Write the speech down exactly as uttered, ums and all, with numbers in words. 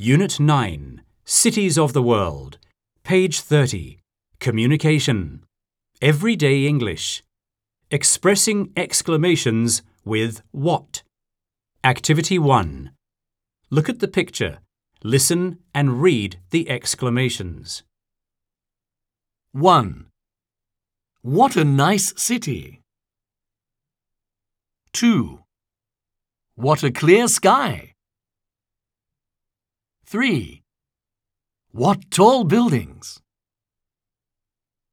Unit nine, Cities of the World. Page thirty. Communication. Everyday English. Expressing exclamations with what? Activity one. Look at the picture. Listen and read the exclamations. one. What a nice city. two. What a clear sky. three. What tall buildings.